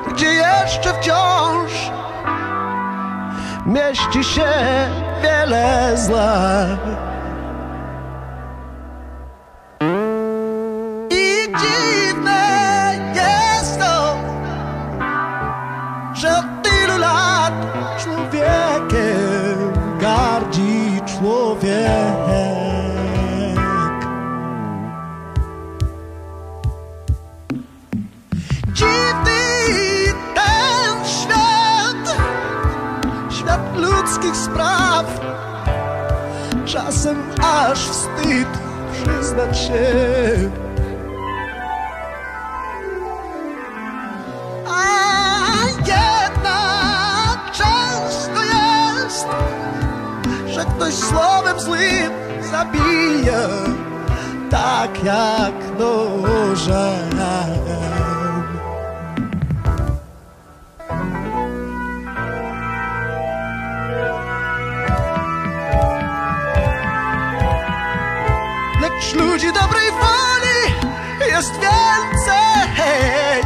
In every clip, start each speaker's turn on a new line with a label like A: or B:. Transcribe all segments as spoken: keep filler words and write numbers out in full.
A: gdzie jeszcze wciąż mieści się wiele zła. I dziwne jest to, że od tylu lat człowiekiem gardzi człowiek. Ludzkich spraw, czasem aż wstyd przyznać się. A jednak często jest, że ktoś słowem złym zabija, tak jak nożem. Lecz ludzi dobrej woli jest więcej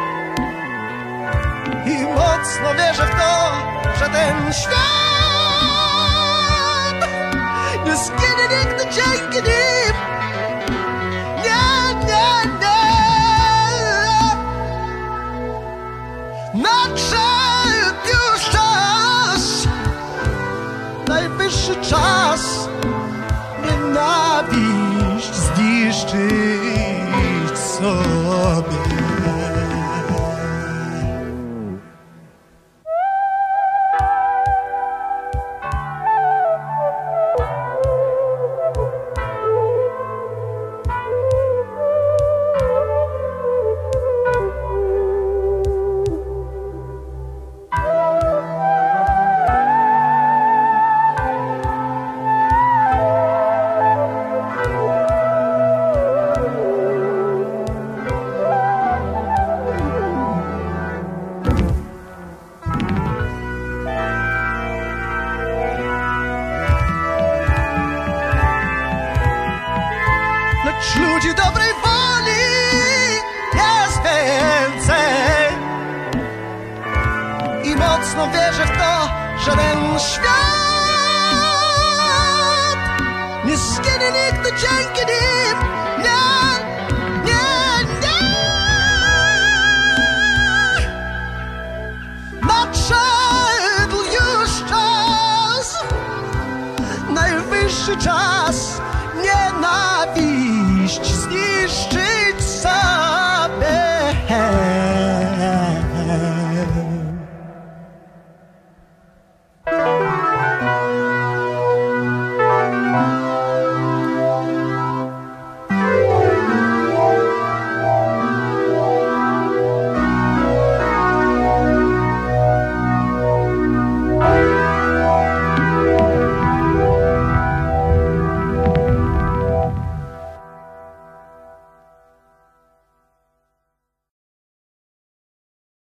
A: i mocno wierzę w to, że ten świat nie zginie nigdy dzięki nim. Nie, nie, nie. Nadszedł już czas, najwyższy czas nienawiść zniszczyć sobie. Lecz ludzi dobrej woli jest więcej i mocno wierzę w to, że ten świat nie zginie nigdy dzięki